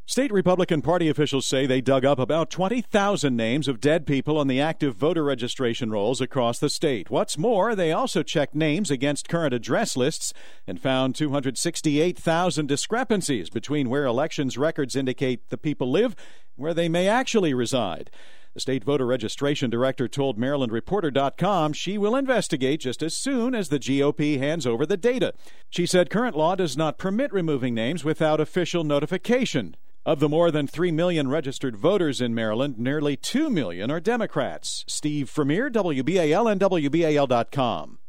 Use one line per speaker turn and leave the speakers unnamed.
State Republican Party officials say they dug up about 20,000 names of dead people on the active voter registration rolls across the state. What's more, they also checked names against current address lists and found 268,000 discrepancies between where elections records indicate the people live and where they may actually reside. The state voter registration director told MarylandReporter.com she will investigate just as soon as the GOP hands over the data. She said current law does not permit removing names without official notification. Of the more than 3 million registered voters in Maryland, nearly 2 million are Democrats. Steve Vermeer, WBAL and WBAL.com.